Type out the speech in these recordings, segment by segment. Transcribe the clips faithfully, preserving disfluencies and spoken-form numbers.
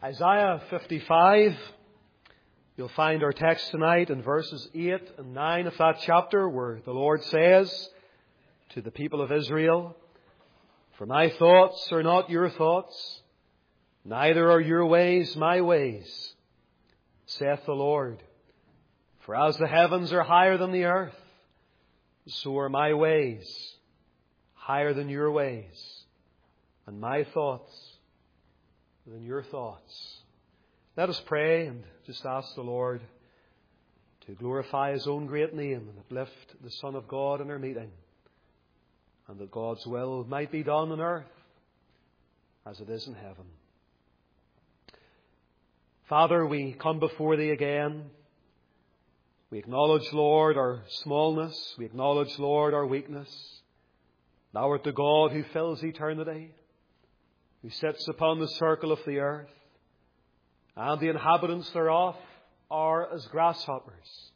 Isaiah fifty-five. You'll find our text tonight in verses eight and nine of that chapter, where the Lord says to the people of Israel, "For my thoughts are not your thoughts, neither are your ways my ways, saith the Lord. For as the heavens are higher than the earth, so are my ways higher than your ways, and my thoughts than your thoughts." Let us pray and just ask the Lord to glorify His own great name and uplift the Son of God in our meeting, and that God's will might be done on earth as it is in heaven. Father, we come before Thee again. We acknowledge, Lord, our smallness. We acknowledge, Lord, our weakness. Thou art the God who fills eternity, who sits upon the circle of the earth, and the inhabitants thereof are as grasshoppers.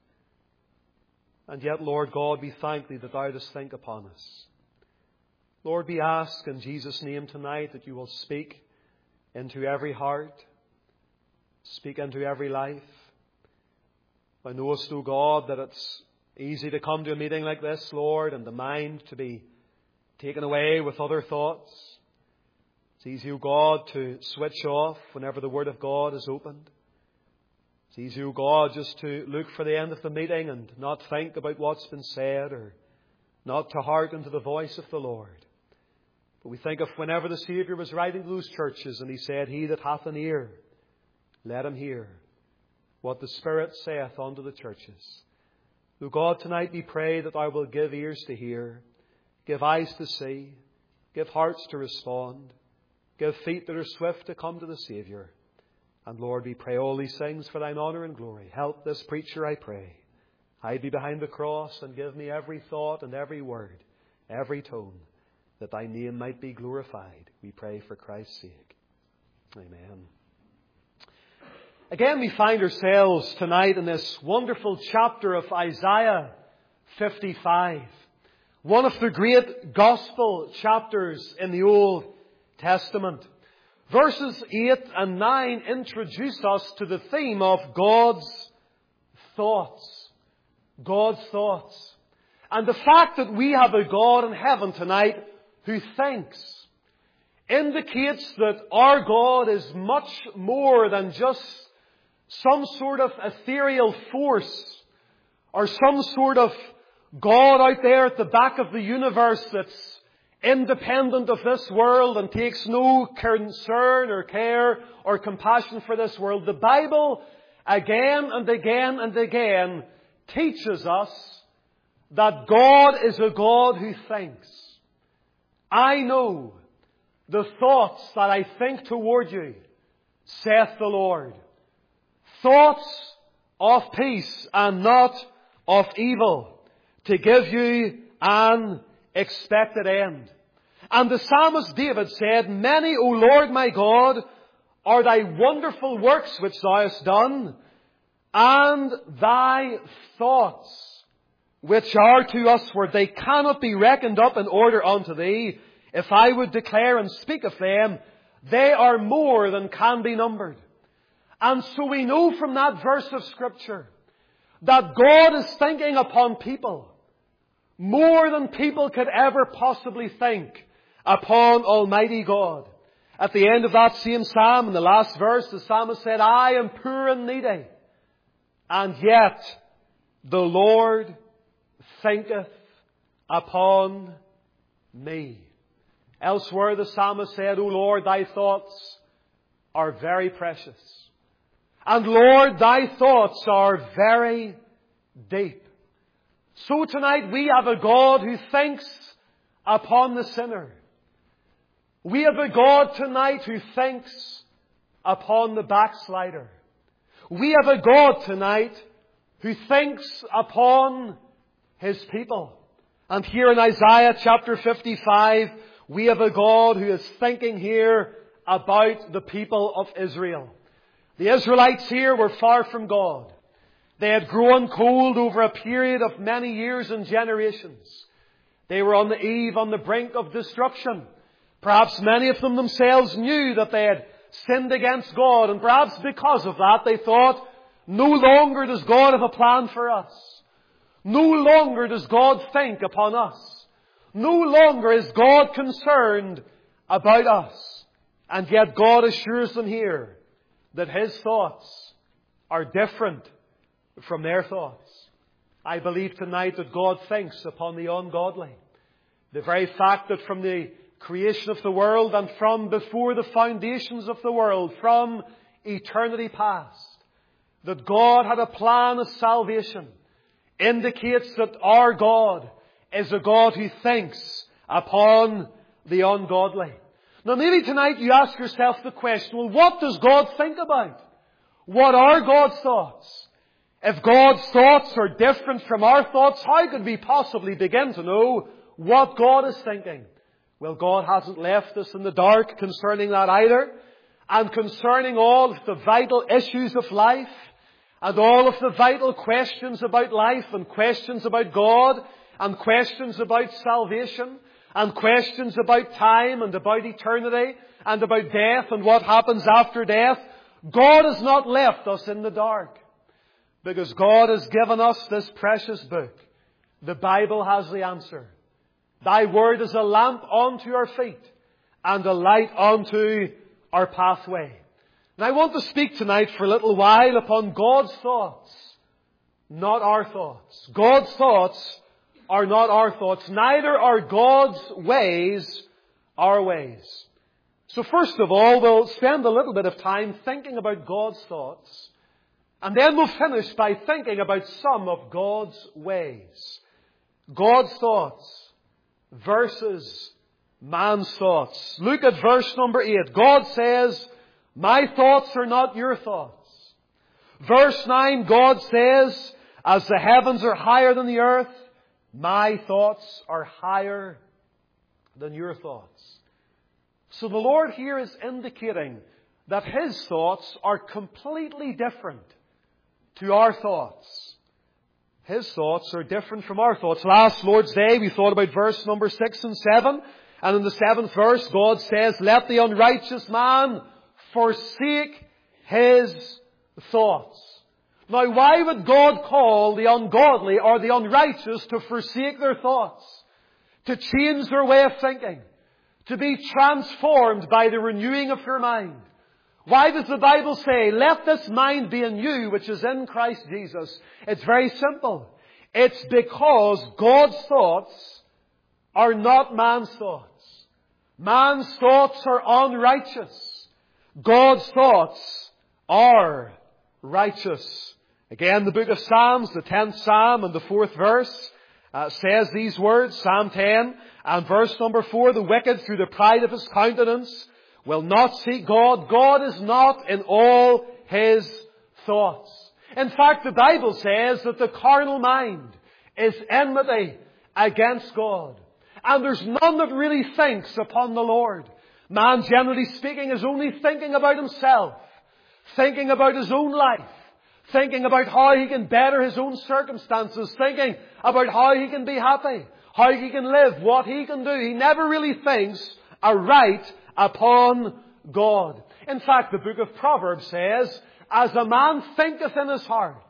And yet, Lord God, we thank Thee that Thou dost think upon us. Lord, we ask in Jesus' name tonight that You will speak into every heart, speak into every life. Thou knowest, O God, that it's easy to come to a meeting like this, Lord, and the mind to be taken away with other thoughts. It's easy, O God, to switch off whenever the Word of God is opened. It's easy, O God, just to look for the end of the meeting and not think about what's been said, or not to hearken to the voice of the Lord. But we think of whenever the Saviour was writing to those churches and He said, "He that hath an ear, let him hear what the Spirit saith unto the churches." O God, tonight we pray that Thou will give ears to hear, give eyes to see, give hearts to respond, give feet that are swift to come to the Saviour. And Lord, we pray all these things for Thine honour and glory. Help this preacher, I pray. Hide me behind the cross and give me every thought and every word, every tone, that Thy name might be glorified. We pray for Christ's sake. Amen. Again, we find ourselves tonight in this wonderful chapter of Isaiah fifty-five. One of the great gospel chapters in the Old Testament. Verses eight and nine introduce us to the theme of God's thoughts. God's thoughts. And the fact that we have a God in heaven tonight who thinks indicates that our God is much more than just some sort of ethereal force, or some sort of God out there at the back of the universe that's independent of this world and takes no concern or care or compassion for this world. The Bible again and again and again teaches us that God is a God who thinks. "I know the thoughts that I think toward you, saith the Lord. Thoughts of peace and not of evil, to give you an expected end." And the psalmist David said, "Many, O Lord my God, are Thy wonderful works which Thou hast done, and Thy thoughts which are to usward, they cannot be reckoned up in order unto Thee. If I would declare and speak of them, they are more than can be numbered." And so we know from that verse of Scripture that God is thinking upon people more than people could ever possibly think upon Almighty God. At the end of that same psalm, in the last verse, the psalmist said, "I am poor and needy, and yet the Lord thinketh upon me." Elsewhere, the psalmist said, "O Lord, Thy thoughts are very precious. And Lord, Thy thoughts are very deep." So tonight we have a God who thinks upon the sinner. We have a God tonight who thinks upon the backslider. We have a God tonight who thinks upon His people. And here in Isaiah chapter fifty-five, we have a God who is thinking here about the people of Israel. The Israelites here were far from God. They had grown cold over a period of many years and generations. They were on the eve, on the brink of destruction. Perhaps many of them themselves knew that they had sinned against God. And perhaps because of that, they thought, no longer does God have a plan for us. No longer does God think upon us. No longer is God concerned about us. And yet God assures them here that His thoughts are different from their thoughts. I believe tonight that God thinks upon the ungodly. The very fact that from the creation of the world and from before the foundations of the world, from eternity past, that God had a plan of salvation, indicates that our God is a God who thinks upon the ungodly. Now maybe tonight you ask yourself the question, well, what does God think about? What are God's thoughts? If God's thoughts are different from our thoughts, how could we possibly begin to know what God is thinking? Well, God hasn't left us in the dark concerning that either. And concerning all of the vital issues of life, and all of the vital questions about life, and questions about God, and questions about salvation, and questions about time, and about eternity, and about death, and what happens after death, God has not left us in the dark. Because God has given us this precious book. The Bible has the answer. Thy word is a lamp unto our feet, and a light unto our pathway. And I want to speak tonight for a little while upon God's thoughts, not our thoughts. God's thoughts are not our thoughts. Neither are God's ways our ways. So first of all, we'll spend a little bit of time thinking about God's thoughts. And then we'll finish by thinking about some of God's ways. God's thoughts versus man's thoughts. Look at verse number eight. God says, my thoughts are not your thoughts. Verse nine, God says, as the heavens are higher than the earth, my thoughts are higher than your thoughts. So the Lord here is indicating that His thoughts are completely different to our thoughts. His thoughts are different from our thoughts. Last Lord's Day we thought about verse number six and seven. And in the seventh verse God says, let the unrighteous man forsake his thoughts. Now why would God call the ungodly or the unrighteous to forsake their thoughts? To change their way of thinking? To be transformed by the renewing of their mind? Why does the Bible say, let this mind be in you, which is in Christ Jesus? It's very simple. It's because God's thoughts are not man's thoughts. Man's thoughts are unrighteous. God's thoughts are righteous. Again, the book of Psalms, the tenth Psalm and the fourth verse, uh, says these words, Psalm ten and verse number four, the wicked through the pride of his countenance will not seek God. God is not in all his thoughts. In fact, the Bible says that the carnal mind is enmity against God. And there's none that really thinks upon the Lord. Man, generally speaking, is only thinking about himself, thinking about his own life, thinking about how he can better his own circumstances, thinking about how he can be happy, how he can live, what he can do. He never really thinks aright upon God. In fact, the book of Proverbs says, as a man thinketh in his heart,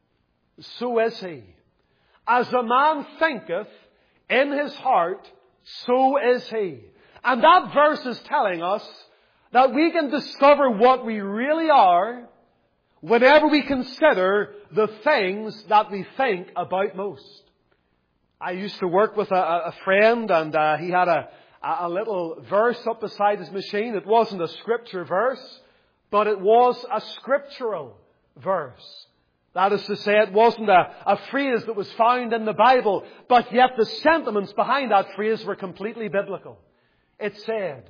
so is he. As a man thinketh in his heart, so is he. And that verse is telling us that we can discover what we really are whenever we consider the things that we think about most. I used to work with a, a friend, and uh, he had a, a little verse up beside his machine. It wasn't a scripture verse, but it was a scriptural verse. That is to say, it wasn't a, a phrase that was found in the Bible, but yet the sentiments behind that phrase were completely biblical. It said,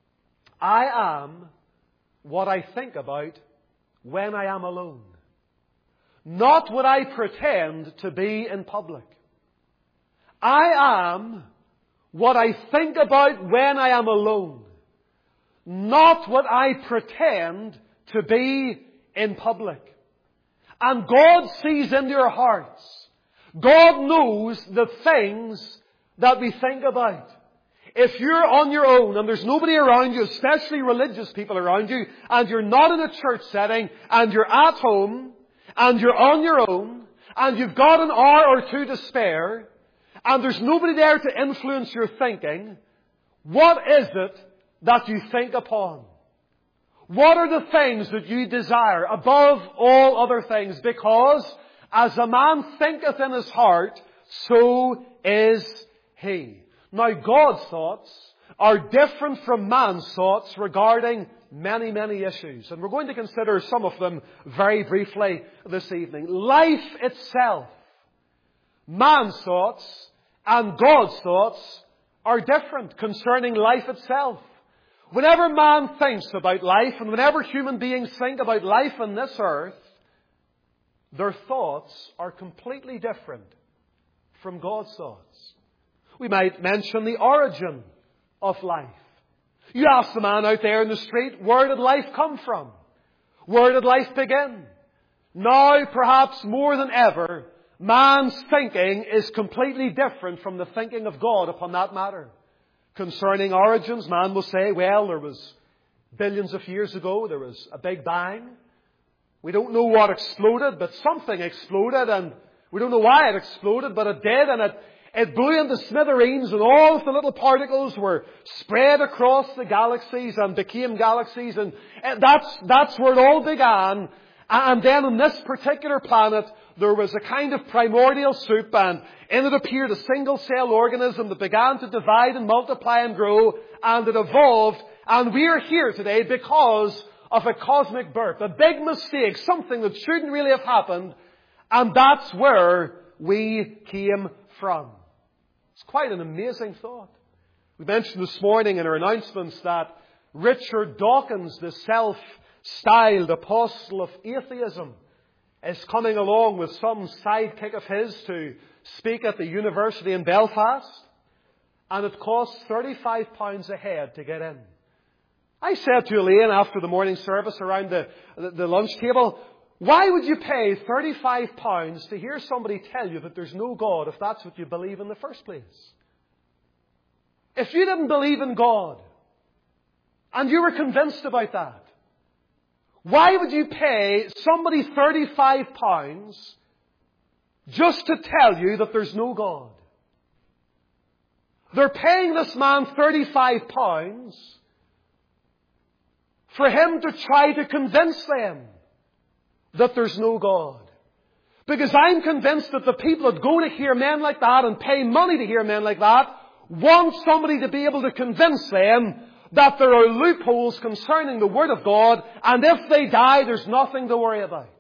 I am what I think about when I am alone, not what I pretend to be in public. I am what I think about when I am alone, not what I pretend to be in public. And God sees into our hearts. God knows the things that we think about. if you're on your own and there's nobody around you, especially religious people around you, and you're not in a church setting, and you're at home, and you're on your own, and you've got an hour or two to spare, and there's nobody there to influence your thinking, what is it that you think upon? What are the things that you desire above all other things? Because as a man thinketh in his heart, so is he. Now, God's thoughts are different from man's thoughts regarding many, many issues. And we're going to consider some of them very briefly this evening. Life itself, man's thoughts and God's thoughts are different concerning life itself. Whenever man thinks about life, and whenever human beings think about life on this earth, their thoughts are completely different from God's thoughts. We might mention the origin of life. You ask the man out there in the street, where did life come from? Where did life begin? Now, perhaps more than ever, man's thinking is completely different from the thinking of God upon that matter. Concerning origins, man will say, well, there was billions of years ago, there was a big bang. We don't know what exploded, but something exploded, and we don't know why it exploded, but it did, and it, it blew into smithereens, and all of the little particles were spread across the galaxies and became galaxies, and that's, that's where it all began. And then on this particular planet, there was a kind of primordial soup, and in it appeared a single-cell organism that began to divide and multiply and grow, and it evolved, and we are here today because of a cosmic birth, a big mistake, something that shouldn't really have happened, and that's where we came from. It's quite an amazing thought. We mentioned this morning in our announcements that Richard Dawkins, the self-styled apostle of atheism, is coming along with some sidekick of his to speak at the university in Belfast, and it costs thirty-five pounds a head to get in. I said to Elaine after the morning service around the, the, the lunch table, why would you pay thirty-five pounds to hear somebody tell you that there's no God if that's what you believe in the first place? If you didn't believe in God, and you were convinced about that, why would you pay somebody thirty-five pounds just to tell you that there's no God? They're paying this man thirty-five pounds for him to try to convince them that there's no God. Because I'm convinced that the people that go to hear men like that and pay money to hear men like that want somebody to be able to convince them that there are loopholes concerning the Word of God, and if they die, there's nothing to worry about.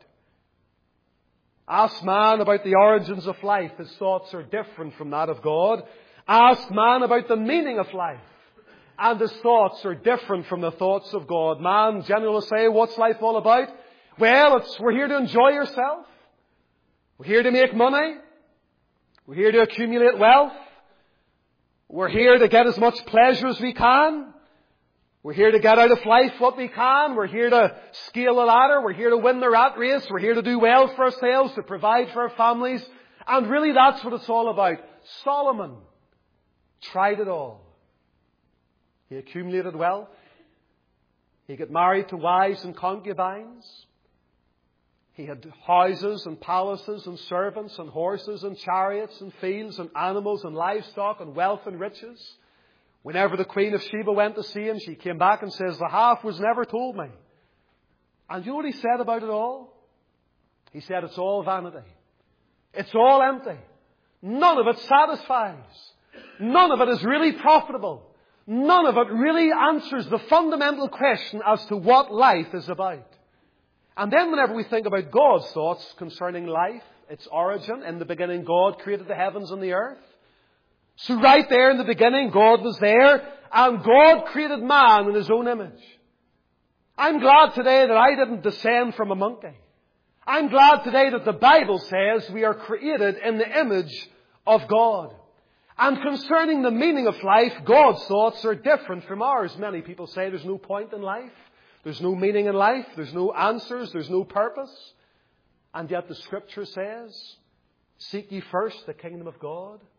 Ask man about the origins of life. His thoughts are different from that of God. Ask man about the meaning of life, and his thoughts are different from the thoughts of God. Man generally will say, what's life all about? Well, it's we're here to enjoy yourself. We're here to make money. We're here to accumulate wealth. We're here to get as much pleasure as we can. We're here to get out of life what we can. We're here to scale the ladder. We're here to win the rat race. We're here to do well for ourselves, to provide for our families. And really that's what it's all about. Solomon tried it all. He accumulated wealth. He got married to wives and concubines. He had houses and palaces and servants and horses and chariots and fields and animals and livestock and wealth and riches. Whenever the Queen of Sheba went to see him, she came back and says, the half was never told me. And you know what he said about it all? He said, it's all vanity. It's all empty. None of it satisfies. None of it is really profitable. None of it really answers the fundamental question as to what life is about. And then whenever we think about God's thoughts concerning life, its origin, in the beginning God created the heavens and the earth. So right there in the beginning, God was there, and God created man in His own image. I'm glad today that I didn't descend from a monkey. I'm glad today that the Bible says we are created in the image of God. And concerning the meaning of life, God's thoughts are different from ours. Many people say there's no point in life. There's no meaning in life. There's no answers. There's no purpose. And yet the Scripture says, seek ye first the kingdom of God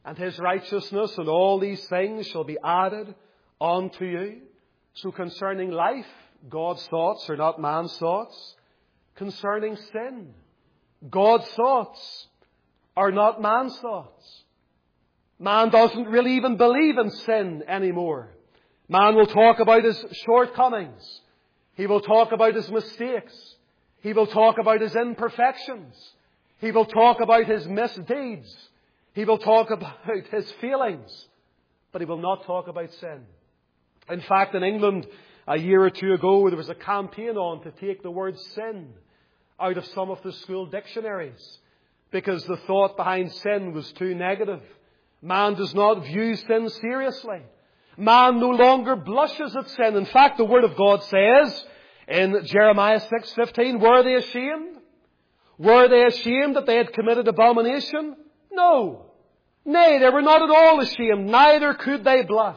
and His righteousness, and all these things shall be added unto you. So concerning life, God's thoughts are not man's thoughts. Concerning sin, God's thoughts are not man's thoughts. Man doesn't really even believe in sin anymore. Man will talk about his shortcomings. He will talk about his mistakes. He will talk about his imperfections. He will talk about his misdeeds. He will talk about his feelings. But he will not talk about sin. In fact, in England, a year or two ago, there was a campaign on to take the word sin out of some of the school dictionaries, because the thought behind sin was too negative. Man does not view sin seriously. Man no longer blushes at sin. In fact, the Word of God says in Jeremiah six fifteen, were they ashamed? Were they ashamed that they had committed abomination? No. Nay, they were not at all ashamed, neither could they blush.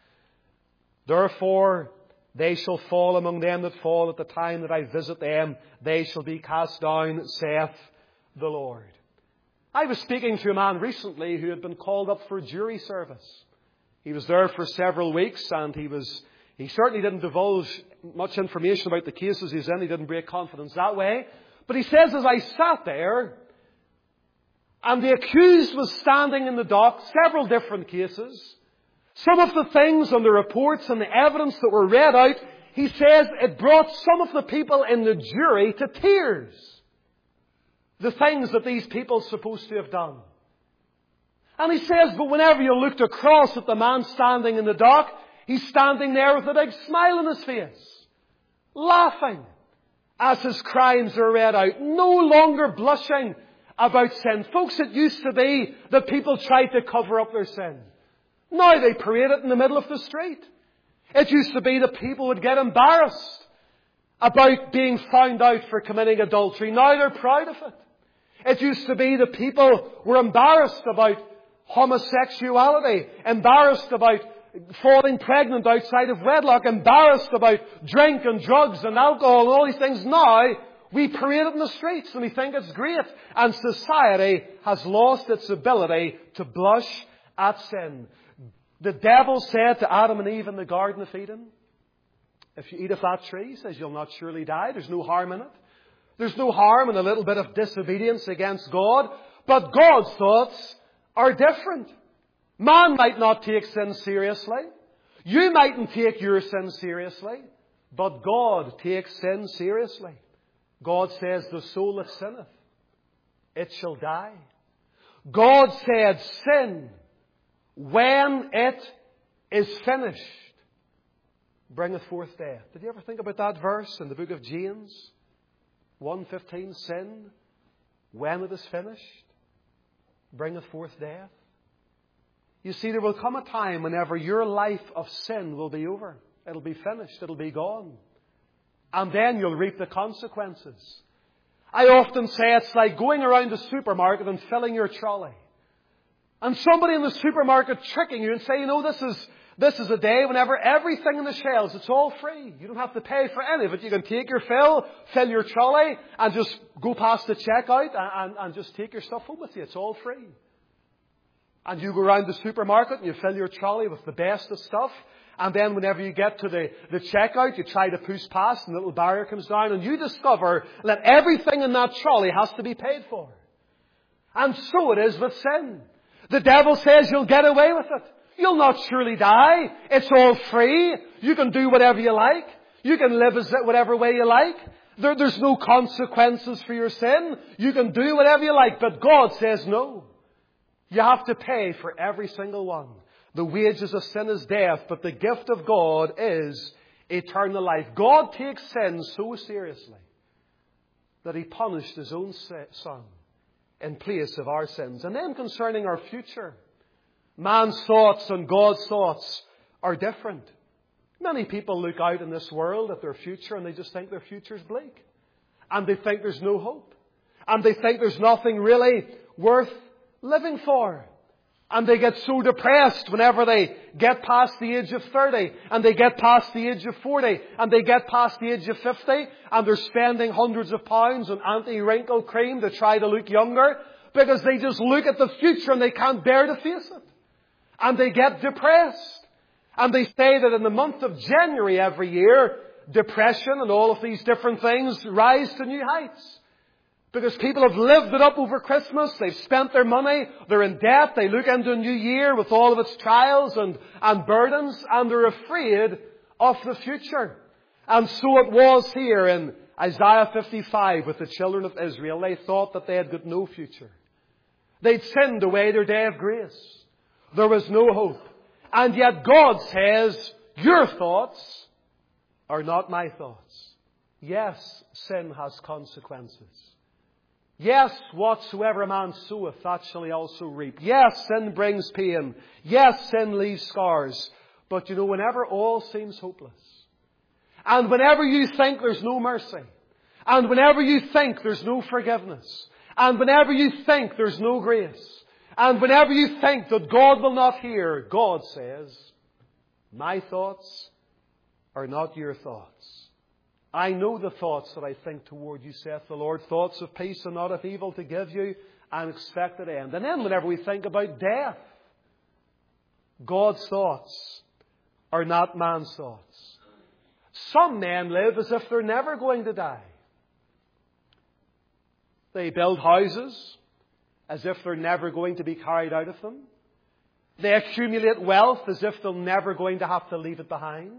Therefore, they shall fall among them that fall at the time that I visit them. They shall be cast down, saith the Lord. I was speaking to a man recently who had been called up for jury service. He was there for several weeks, and he was he certainly didn't divulge much information about the cases he was in. He didn't break confidence that way. But he says, as I sat there, and the accused was standing in the dock, several different cases, some of the things and the reports and the evidence that were read out, he says it brought some of the people in the jury to tears. The things that these people are supposed to have done. And he says, but whenever you looked across at the man standing in the dock, he's standing there with a big smile on his face, laughing as his crimes are read out, no longer blushing about sin. Folks, it used to be that people tried to cover up their sin. Now they parade it in the middle of the street. It used to be that people would get embarrassed about being found out for committing adultery. Now they're proud of it. It used to be that people were embarrassed about homosexuality, embarrassed about falling pregnant outside of wedlock, embarrassed about drink and drugs and alcohol and all these things. Now we parade it in the streets and we think it's great. And society has lost its ability to blush at sin. The devil said to Adam and Eve in the Garden of Eden, if you eat of that tree, he says, you'll not surely die. There's no harm in it. There's no harm in a little bit of disobedience against God. But God's thoughts are different. Man might not take sin seriously. You mightn't take your sin seriously. But God takes sin seriously. God says, the soul that sinneth, it shall die. God said, sin, when it is finished, bringeth forth death. Did you ever think about that verse in the book of James? one fifteen, sin, when it is finished, bringeth forth death. You see, there will come a time whenever your life of sin will be over. It'll be finished. It'll be gone. And then you'll reap the consequences. I often say it's like going around the supermarket and filling your trolley. And somebody in the supermarket tricking you and say, you know, this is this is a day whenever everything in the shelves, it's all free. You don't have to pay for any of it. You can take your fill, fill your trolley, and just go past the checkout and, and, and just take your stuff home with you. It's all free. And you go around the supermarket and you fill your trolley with the best of stuff. And then whenever you get to the, the checkout, you try to push past and a little barrier comes down and you discover that everything in that trolley has to be paid for. And so it is with sin. The devil says you'll get away with it. You'll not surely die. It's all free. You can do whatever you like. You can live as whatever way you like. There, there's no consequences for your sin. You can do whatever you like. But God says no. You have to pay for every single one. The wages of sin is death, but the gift of God is eternal life. God takes sin so seriously that He punished His own Son in place of our sins. And then concerning our future, man's thoughts and God's thoughts are different. Many people look out in this world at their future and they just think their future's bleak. And they think there's no hope. And they think there's nothing really worth living for. And they get so depressed whenever they get past the age of thirty, and they get past the age of forty, and they get past the age of fifty, and they're spending hundreds of pounds on anti-wrinkle cream to try to look younger. because they just look at the future and they can't bear to face it. And they get depressed. And they say that in the month of January every year, depression and all of these different things rise to new heights. Because people have lived it up over Christmas, they've spent their money, they're in debt, they look into a new year with all of its trials and, and burdens, and they're afraid of the future. And so it was here in Isaiah fifty-five with the children of Israel. They thought that they had got no future. They'd sinned away their day of grace. There was no hope. And yet God says, your thoughts are not my thoughts. Yes, sin has consequences. Yes, whatsoever a man soweth, that shall he also reap. Yes, sin brings pain. Yes, sin leaves scars. But you know, whenever all seems hopeless, and whenever you think there's no mercy, and whenever you think there's no forgiveness, and whenever you think there's no grace, and whenever you think that God will not hear, God says, my thoughts are not your thoughts. I know the thoughts that I think toward you, saith the Lord, thoughts of peace and not of evil, to give you an expected end. And then whenever we think about death, God's thoughts are not man's thoughts. Some men live as if they're never going to die. They build houses as if they're never going to be carried out of them. They accumulate wealth as if they're never going to have to leave it behind.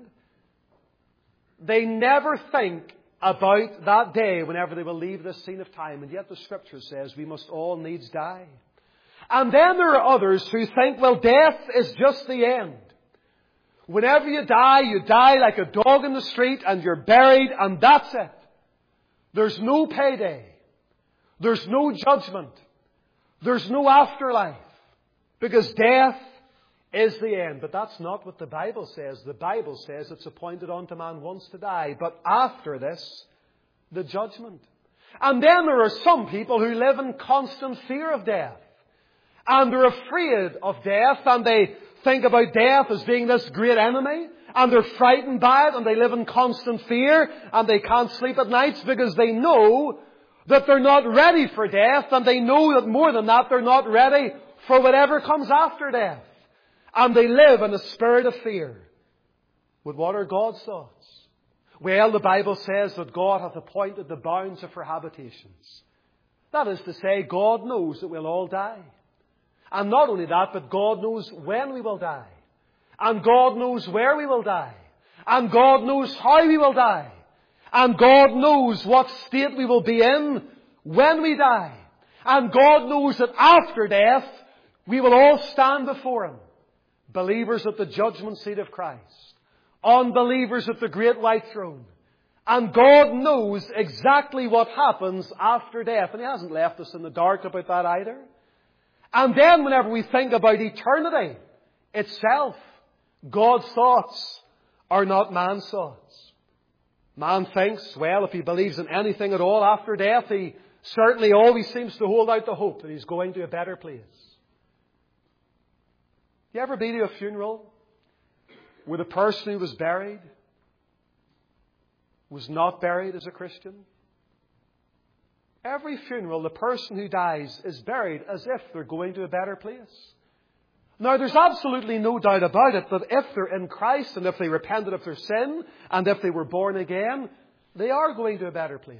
They never think about that day whenever they will leave this scene of time. And yet the Scripture says we must all needs die. And then there are others who think, well, death is just the end. Whenever you die, you die like a dog in the street and you're buried and that's it. There's no payday. There's no judgment. There's no afterlife. Because death is the end. But that's not what the Bible says. The Bible says it's appointed unto man once to die. But after this, the judgment. And then there are some people who live in constant fear of death. And they're afraid of death. And they think about death as being this great enemy. And they're frightened by it. And they live in constant fear. And they can't sleep at nights because they know that they're not ready for death. And they know that more than that, they're not ready for whatever comes after death. And they live in a spirit of fear. But what are God's thoughts? Well, the Bible says that God hath appointed the bounds of her habitations. That is to say, God knows that we'll all die. And not only that, but God knows when we will die. And God knows where we will die. And God knows how we will die. And God knows what state we will be in when we die. And God knows that after death, we will all stand before Him. Believers at the judgment seat of Christ. Unbelievers at the great white throne. And God knows exactly what happens after death. And He hasn't left us in the dark about that either. And then whenever we think about eternity itself, God's thoughts are not man's thoughts. Man thinks, well, if he believes in anything at all after death, he certainly always seems to hold out the hope that he's going to a better place. You ever been to a funeral where the person who was buried was not buried as a Christian? Every funeral, the person who dies is buried as if they're going to a better place. Now, there's absolutely no doubt about it that if they're in Christ and if they repented of their sin and if they were born again, they are going to a better place.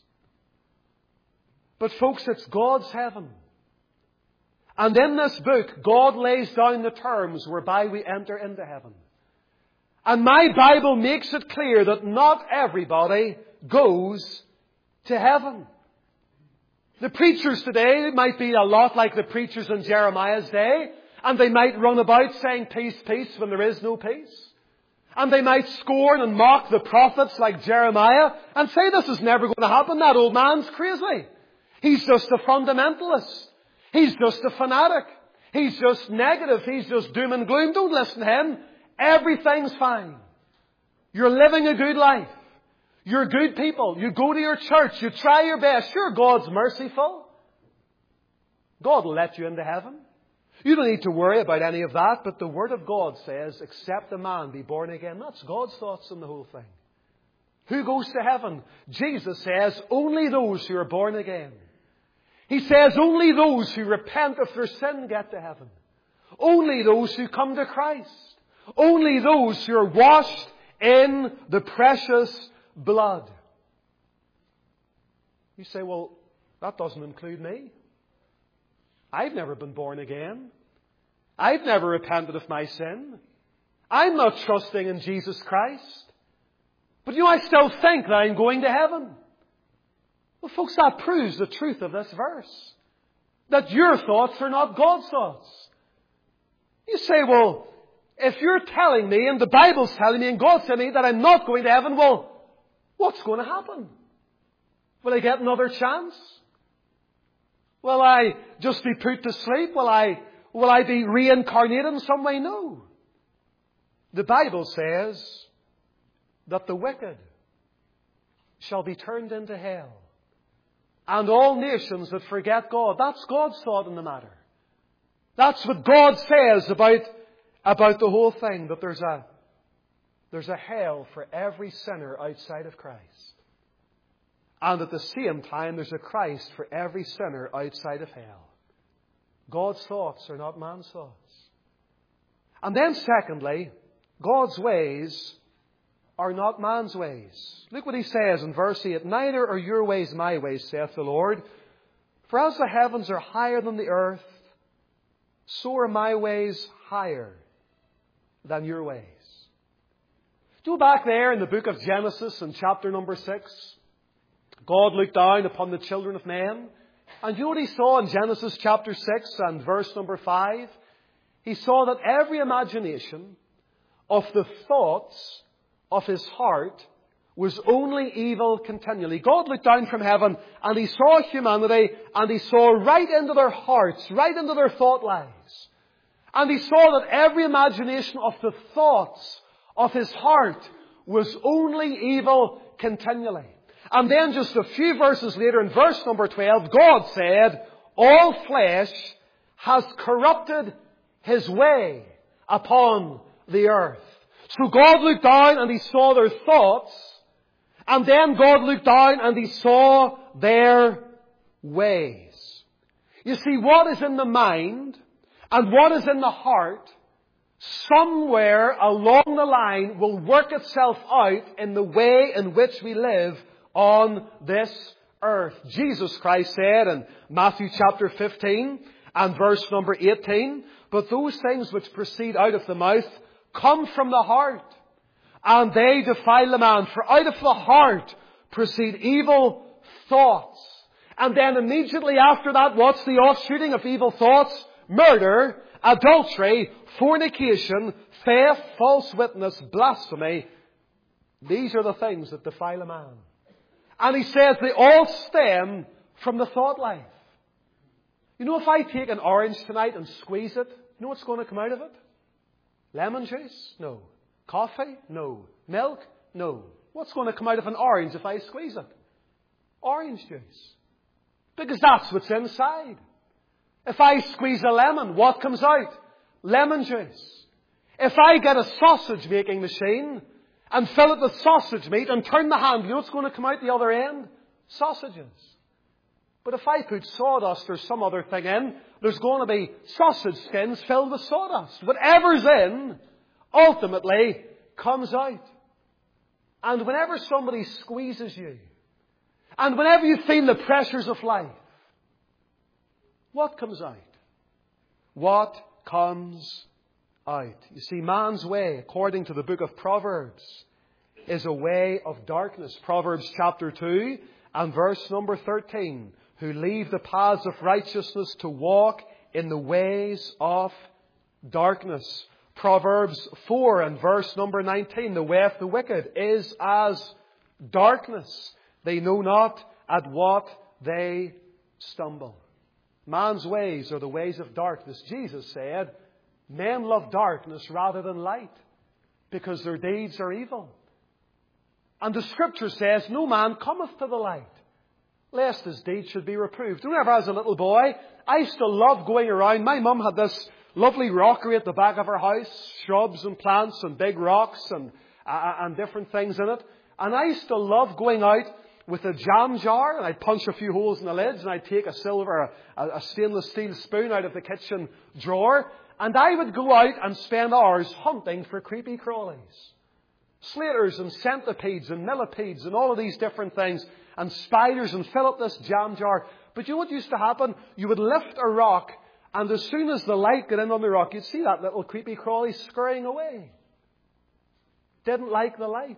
But folks, it's God's heaven. And in this book, God lays down the terms whereby we enter into heaven. And my Bible makes it clear that not everybody goes to heaven. The preachers today might be a lot like the preachers in Jeremiah's day. And they might run about saying peace, peace when there is no peace. And they might scorn and mock the prophets like Jeremiah and say this is never going to happen. That old man's crazy. He's just a fundamentalist. He's just a fanatic. He's just negative. He's just doom and gloom. Don't listen to him. Everything's fine. You're living a good life. You're good people. You go to your church. You try your best. Sure, God's merciful. God will let you into heaven. You don't need to worry about any of that, but the Word of God says, except a man be born again. That's God's thoughts on the whole thing. Who goes to heaven? Jesus says, only those who are born again. He says only those who repent of their sin get to heaven. Only those who come to Christ. Only those who are washed in the precious blood. You say, well, that doesn't include me. I've never been born again. I've never repented of my sin. I'm not trusting in Jesus Christ. But you know, I still think that I'm going to heaven. Well, folks, that proves the truth of this verse. That your thoughts are not God's thoughts. You say, well, if you're telling me, and the Bible's telling me, and God's telling me that I'm not going to heaven, well, what's going to happen? Will I get another chance? Will I just be put to sleep? Will I, will I be reincarnated in some way? No. The Bible says that the wicked shall be turned into hell. And all nations that forget God. That's God's thought in the matter. That's what God says about, about the whole thing. That there's a, there's a hell for every sinner outside of Christ. And at the same time, there's a Christ for every sinner outside of hell. God's thoughts are not man's thoughts. And then secondly, God's ways are not man's ways. Look what he says in verse eight. Neither are your ways my ways, saith the Lord. For as the heavens are higher than the earth, so are my ways higher than your ways. Go back there in the book of Genesis in chapter number six. God looked down upon the children of men. And you know what he saw in Genesis chapter six and verse number five? He saw that every imagination of the thoughts of his heart was only evil continually. God looked down from heaven and he saw humanity and he saw right into their hearts, right into their thought lives. And he saw that every imagination of the thoughts of his heart was only evil continually. And then just a few verses later in verse number twelve, God said, all flesh has corrupted his way upon the earth. So God looked down and he saw their thoughts. And then God looked down and he saw their ways. You see, what is in the mind and what is in the heart, somewhere along the line will work itself out in the way in which we live on this earth. Jesus Christ said in Matthew chapter fifteen and verse number eighteen, but those things which proceed out of the mouth come from the heart, and they defile the man. For out of the heart proceed evil thoughts. And then immediately after that, what's the offshooting of evil thoughts? Murder, adultery, fornication, theft, false witness, blasphemy. These are the things that defile a man. And he says they all stem from the thought life. You know, if I take an orange tonight and squeeze it, you know what's going to come out of it? Lemon juice? No. Coffee? No. Milk? No. What's going to come out of an orange if I squeeze it? Orange juice. Because that's what's inside. If I squeeze a lemon, what comes out? Lemon juice. If I get a sausage making machine and fill it with sausage meat and turn the handle, you know what's going to come out the other end? Sausages. But if I put sawdust or some other thing in, there's going to be sausage skins filled with sawdust. Whatever's in, ultimately, comes out. And whenever somebody squeezes you, and whenever you feel the pressures of life, what comes out? What comes out? You see, man's way, according to the book of Proverbs, is a way of darkness. Proverbs chapter two and verse number thirteen. Who leave the paths of righteousness to walk in the ways of darkness. Proverbs four and verse number nineteen. The way of the wicked is as darkness. They know not at what they stumble. Man's ways are the ways of darkness. Jesus said, men love darkness rather than light because their deeds are evil. And the Scripture says, no man cometh to the light, lest his deeds should be reproved. Whenever I was a little boy, I used to love going around. My mum had this lovely rockery at the back of her house, shrubs and plants and big rocks and, uh, and different things in it. And I used to love going out with a jam jar, and I'd punch a few holes in the lids, and I'd take a silver, a, a stainless steel spoon out of the kitchen drawer, and I would go out and spend hours hunting for creepy crawlies. Slaters and centipedes and millipedes and all of these different things, and spiders, and fill up this jam jar. But you know what used to happen? You would lift a rock, and as soon as the light got in on the rock, you'd see that little creepy crawly scurrying away. Didn't like the light.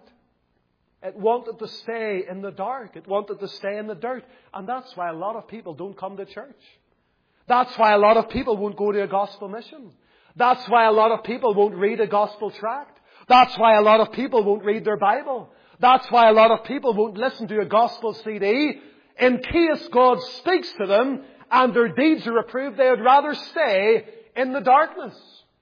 It wanted to stay in the dark. It wanted to stay in the dirt. And that's why a lot of people don't come to church. That's why a lot of people won't go to a gospel mission. That's why a lot of people won't read a gospel tract. That's why a lot of people won't read their Bible. That's why a lot of people won't listen to a gospel C D. In case God speaks to them and their deeds are approved, they would rather stay in the darkness.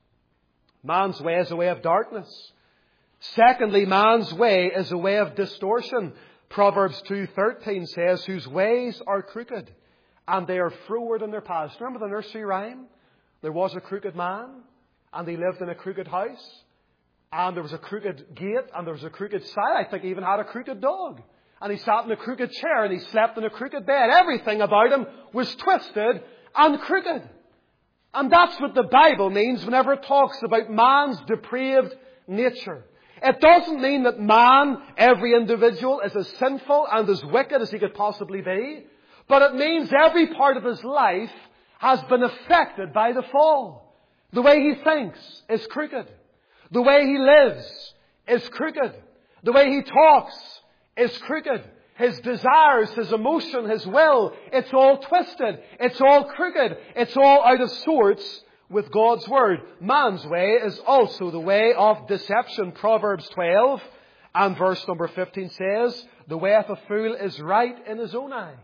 Man's way is a way of darkness. Secondly, man's way is a way of distortion. Proverbs two thirteen says, whose ways are crooked, and they are froward in their paths. Remember the nursery rhyme? There was a crooked man, and he lived in a crooked house, and there was a crooked gate, and there was a crooked side. I think he even had a crooked dog. And he sat in a crooked chair, and he slept in a crooked bed. Everything about him was twisted and crooked. And that's what the Bible means whenever it talks about man's depraved nature. It doesn't mean that man, every individual, is as sinful and as wicked as he could possibly be. But it means every part of his life has been affected by the fall. The way he thinks is crooked. The way he lives is crooked. The way he talks is crooked. His desires, his emotion, his will, it's all twisted. It's all crooked. It's all out of sorts with God's Word. Man's way is also the way of deception. Proverbs twelve and verse number fifteen says, the way of a fool is right in his own eyes.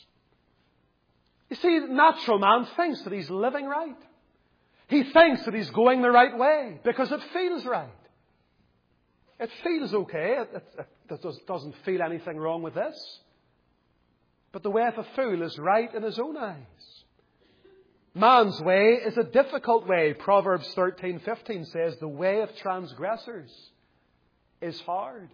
You see, the natural man thinks that he's living right. He thinks that he's going the right way because it feels right. It feels okay. It, it, it doesn't feel anything wrong with this. But the way of a fool is right in his own eyes. Man's way is a difficult way. Proverbs thirteen fifteen says, the way of transgressors is hard.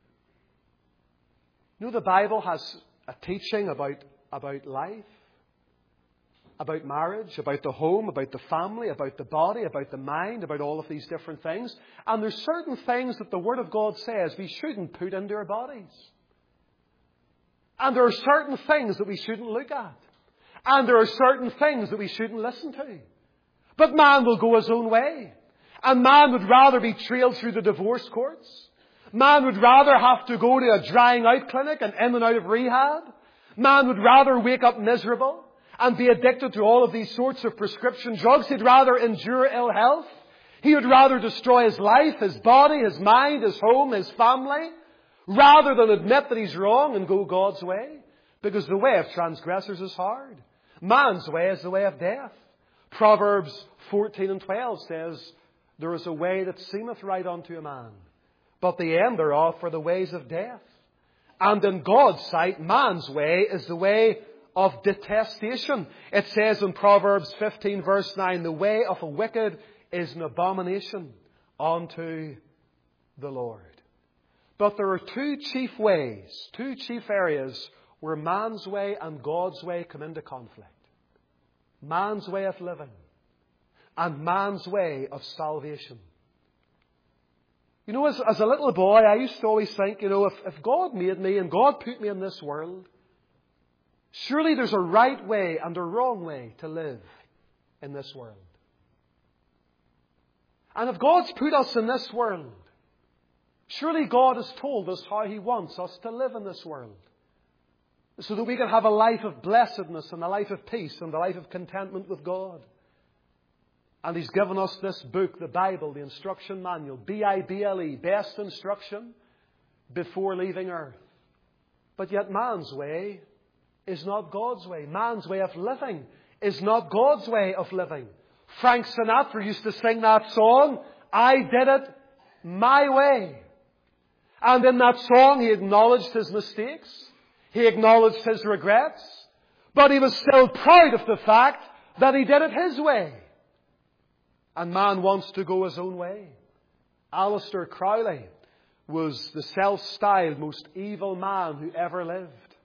You know, the Bible has a teaching about, about life, about marriage, about the home, about the family, about the body, about the mind, about all of these different things. And there's certain things that the Word of God says we shouldn't put into our bodies. And there are certain things that we shouldn't look at. And there are certain things that we shouldn't listen to. But man will go his own way. And man would rather be trailed through the divorce courts. Man would rather have to go to a drying out clinic and in and out of rehab. Man would rather wake up miserable and be addicted to all of these sorts of prescription drugs. He'd rather endure ill health. He would rather destroy his life, his body, his mind, his home, his family, rather than admit that he's wrong and go God's way. Because the way of transgressors is hard. Man's way is the way of death. Proverbs fourteen and twelve says, there is a way that seemeth right unto a man, but the end thereof are the ways of death. And in God's sight, man's way is the way of detestation. It says in Proverbs fifteen verse nine, the way of a wicked is an abomination unto the Lord. But there are two chief ways, two chief areas where man's way and God's way come into conflict. Man's way of living and man's way of salvation. You know, as, as a little boy, I used to always think, you know, if, if God made me and God put me in this world, surely there's a right way and a wrong way to live in this world. And if God's put us in this world, surely God has told us how He wants us to live in this world, so that we can have a life of blessedness and a life of peace and a life of contentment with God. And He's given us this book, the Bible, the instruction manual, B I B L E, best instruction before leaving earth. But yet man's way is not God's way. Man's way of living is not God's way of living. Frank Sinatra used to sing that song, I did it my way. And in that song he acknowledged his mistakes. He acknowledged his regrets. But he was still proud of the fact that he did it his way. And man wants to go his own way. Aleister Crowley was the self-styled most evil man who ever lived.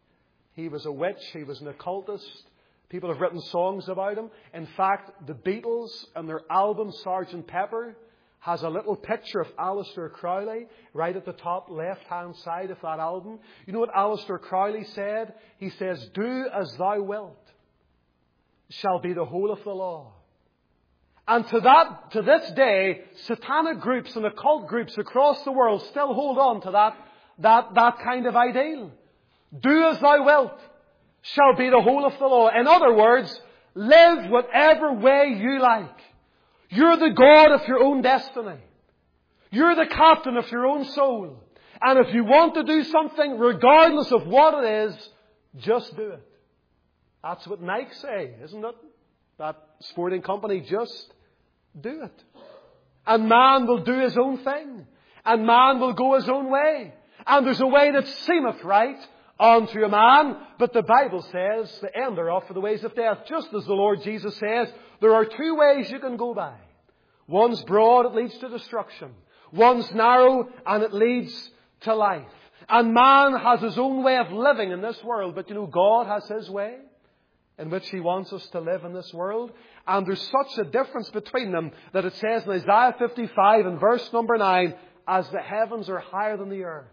He was a witch. He was an occultist. People have written songs about him. In fact, the Beatles and their album Sergeant Pepper has a little picture of Aleister Crowley right at the top left-hand side of that album. You know what Aleister Crowley said? He says, "Do as thou wilt shall be the whole of the law." And to that, to this day, satanic groups and occult groups across the world still hold on to that, that, that kind of ideal. Do as thou wilt shall be the whole of the law. In other words, live whatever way you like. You're the God of your own destiny. You're the captain of your own soul. And if you want to do something, regardless of what it is, just do it. That's what Nike say, isn't it? That sporting company, just do it. And man will do his own thing. And man will go his own way. And there's a way that seemeth right unto a man, but the Bible says the end thereof are the ways of death. Just as the Lord Jesus says, there are two ways you can go by. One's broad, it leads to destruction. One's narrow, and it leads to life. And man has his own way of living in this world, but you know, God has His way in which He wants us to live in this world. And there's such a difference between them that it says in Isaiah fifty-five and verse number nine, "As the heavens are higher than the earth,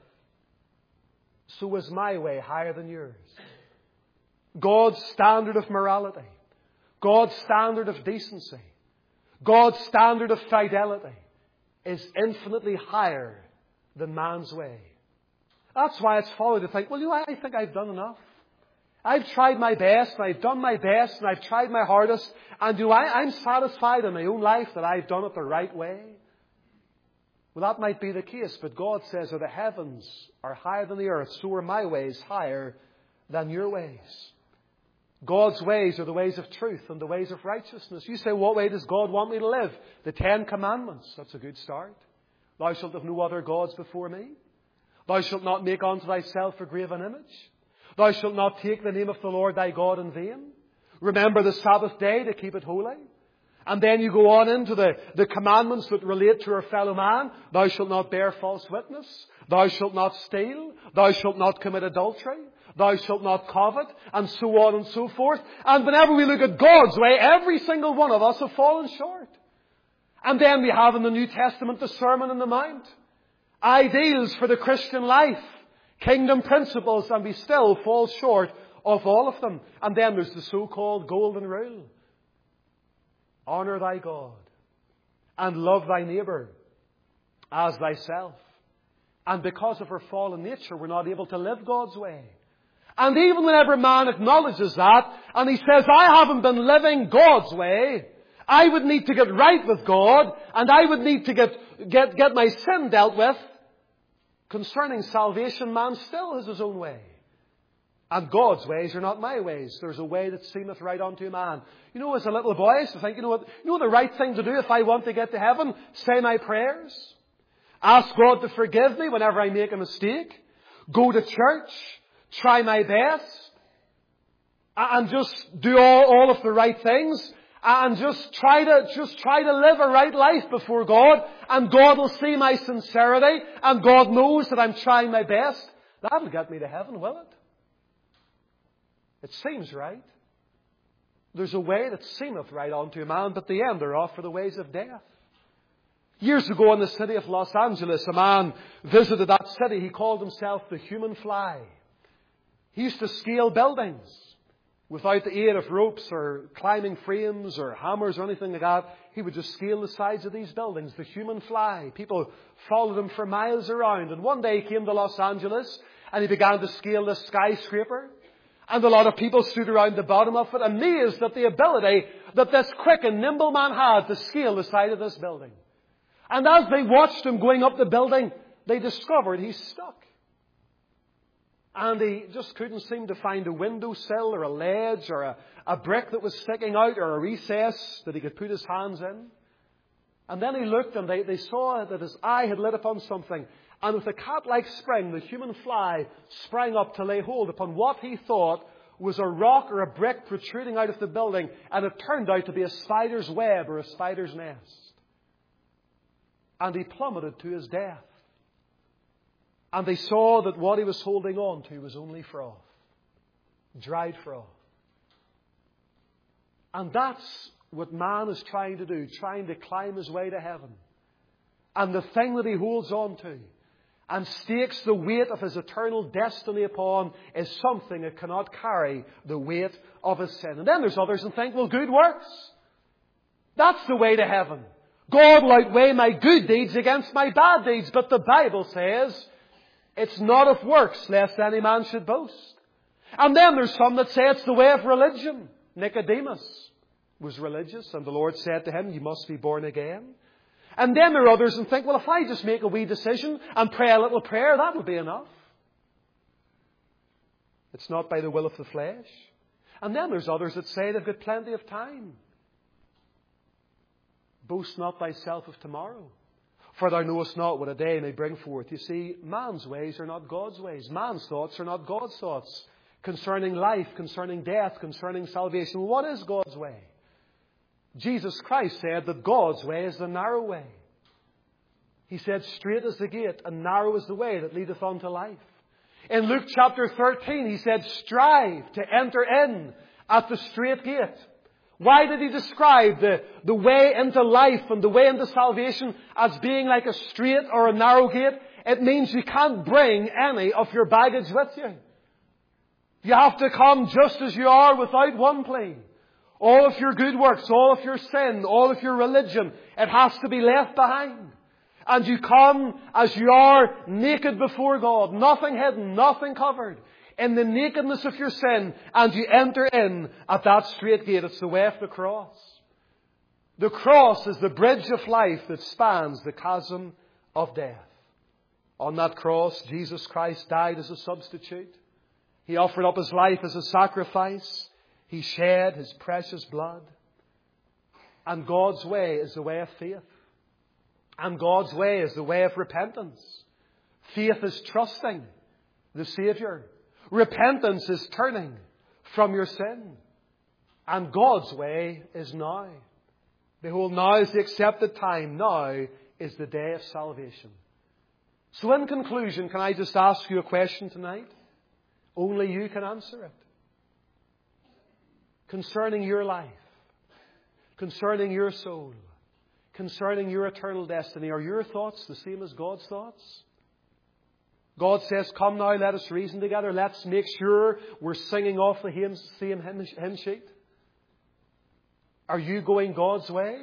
so is my way higher than yours." God's standard of morality, God's standard of decency, God's standard of fidelity is infinitely higher than man's way. That's why it's folly to think, well, you know, I think I've done enough. I've tried my best, and I've done my best, and I've tried my hardest, and you know, I, I'm satisfied in my own life that I've done it the right way. Well, that might be the case, but God says, "Oh, the heavens are higher than the earth, so are my ways higher than your ways." God's ways are the ways of truth and the ways of righteousness. You say, what way does God want me to live? The Ten Commandments. That's a good start. "Thou shalt have no other gods before me. Thou shalt not make unto thyself a graven image. Thou shalt not take the name of the Lord thy God in vain. Remember the Sabbath day to keep it holy." And then you go on into the, the commandments that relate to our fellow man. "Thou shalt not bear false witness. Thou shalt not steal. Thou shalt not commit adultery. Thou shalt not covet," and so on and so forth. And whenever we look at God's way, every single one of us have fallen short. And then we have in the New Testament the Sermon on the Mount. Ideals for the Christian life. Kingdom principles, and we still fall short of all of them. And then there's the so-called Golden Rule. "Honour thy God and love thy neighbour as thyself." And because of our fallen nature, we're not able to live God's way. And even whenever man acknowledges that, and he says, "I haven't been living God's way. I would need to get right with God, and I would need to get, get, get my sin dealt with." Concerning salvation, man still has his own way. And God's ways are not my ways. There's a way that seemeth right unto a man. You know, as a little boy, I used to think, you know what, you know the right thing to do if I want to get to heaven? Say my prayers. Ask God to forgive me whenever I make a mistake. Go to church. Try my best. And just do all, all of the right things. And just try to, just try to live a right life before God. And God will see my sincerity. And God knows that I'm trying my best. That'll get me to heaven, will it? It seems right. There's a way that seemeth right unto a man, but the end thereof are the ways of death. Years ago in the city of Los Angeles, a man visited that city. He called himself the Human Fly. He used to scale buildings without the aid of ropes or climbing frames or hammers or anything like that. He would just scale the sides of these buildings, the Human Fly. People followed him for miles around. And one day he came to Los Angeles and he began to scale this skyscraper. And a lot of people stood around the bottom of it, amazed at the ability that this quick and nimble man had to scale the side of this building. And as they watched him going up the building, they discovered he's stuck. And he just couldn't seem to find a windowsill or a ledge or a, a brick that was sticking out or a recess that he could put his hands in. And then he looked and they, they saw that his eye had lit upon something. And with a cat-like spring, the Human Fly sprang up to lay hold upon what he thought was a rock or a brick protruding out of the building. And it turned out to be a spider's web or a spider's nest. And he plummeted to his death. And they saw that what he was holding on to was only froth. dried for all. And that's what man is trying to do, trying to climb his way to heaven. And the thing that he holds on to and stakes the weight of his eternal destiny upon is something that cannot carry the weight of his sin. And then there's others who think, well, good works. That's the way to heaven. God will outweigh my good deeds against my bad deeds. But the Bible says it's not of works, lest any man should boast. And then there's some that say it's the way of religion. Nicodemus was religious, and the Lord said to him, you must be born again. And then there are others who think, well, if I just make a wee decision and pray a little prayer, that will be enough. It's not by the will of the flesh. And then there's others that say they've got plenty of time. Boast not thyself of tomorrow, for thou knowest not what a day may bring forth. You see, man's ways are not God's ways. Man's thoughts are not God's thoughts. Concerning life, concerning death, concerning salvation. What is God's way? Jesus Christ said that God's way is the narrow way. He said, straight is the gate and narrow is the way that leadeth unto life. In Luke chapter thirteen, He said, strive to enter in at the strait gate. Why did He describe the, the way into life and the way into salvation as being like a straight or a narrow gate? It means you can't bring any of your baggage with you. You have to come just as you are without one plea. All of your good works, all of your sin, all of your religion, it has to be left behind. And you come as you are, naked before God, nothing hidden, nothing covered, in the nakedness of your sin, and you enter in at that strait gate. It's the way of the cross. The cross is the bridge of life that spans the chasm of death. On that cross, Jesus Christ died as a substitute. He offered up His life as a sacrifice. He shed His precious blood. And God's way is the way of faith. And God's way is the way of repentance. Faith is trusting the Saviour. Repentance is turning from your sin. And God's way is now. Behold, now is the accepted time. Now is the day of salvation. So in conclusion, can I just ask you a question tonight? Only you can answer it. Concerning your life, concerning your soul, concerning your eternal destiny, are your thoughts the same as God's thoughts? God says, come now, let us reason together. Let's make sure we're singing off the hymn, same hymn, hymn sheet. Are you going God's way?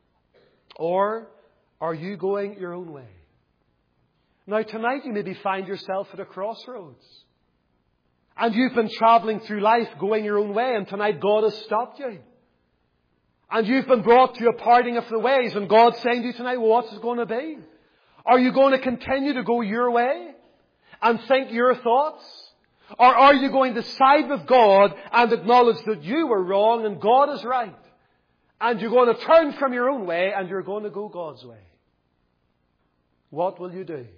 Or are you going your own way? Now tonight you maybe find yourself at a crossroads. And you've been travelling through life going your own way, and tonight God has stopped you. And you've been brought to a parting of the ways, and God's saying to you tonight, well, what's it going to be? Are you going to continue to go your way and think your thoughts? Or are you going to side with God and acknowledge that you were wrong and God is right? And you're going to turn from your own way and you're going to go God's way. What will you do?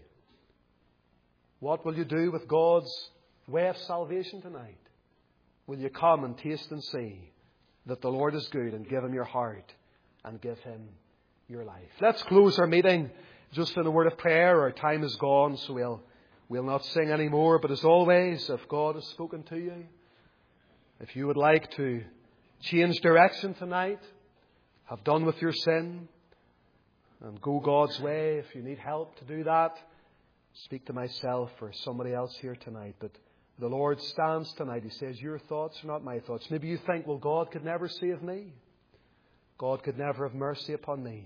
What will you do with God's way of salvation tonight? Will you come and taste and see that the Lord is good, and give Him your heart and give Him your life? Let's close our meeting just in a word of prayer. Our time is gone, so we'll, we'll not sing anymore. But as always, if God has spoken to you, if you would like to change direction tonight, have done with your sin, and go God's way, if you need help to do that, speak to myself or somebody else here tonight. But the Lord stands tonight. He says, your thoughts are not my thoughts. Maybe you think, well, God could never save me. God could never have mercy upon me.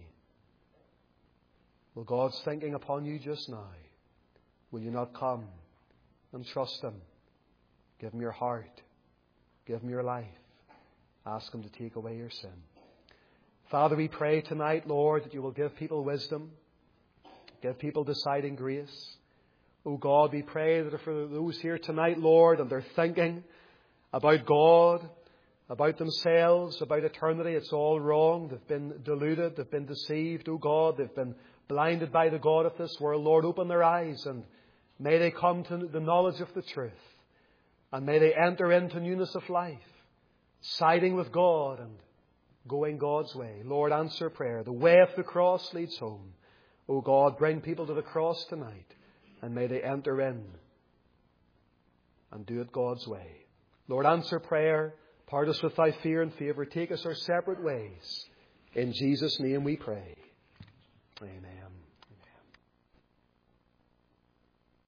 Well, God's thinking upon you just now. Will you not come and trust Him? Give Him your heart. Give Him your life. Ask Him to take away your sin. Father, we pray tonight, Lord, that you will give people wisdom. Give people deciding grace. Oh God, we pray that for those here tonight, Lord, and they're thinking about God, about themselves, about eternity, it's all wrong. They've been deluded, they've been deceived, oh God, they've been blinded by the God of this world. Lord, open their eyes and may they come to the knowledge of the truth. And may they enter into newness of life, siding with God and going God's way. Lord, answer prayer. The way of the cross leads home. Oh God, bring people to the cross tonight. And may they enter in and do it God's way. Lord, answer prayer. Part us with Thy fear and favour. Take us our separate ways. In Jesus' name we pray. Amen.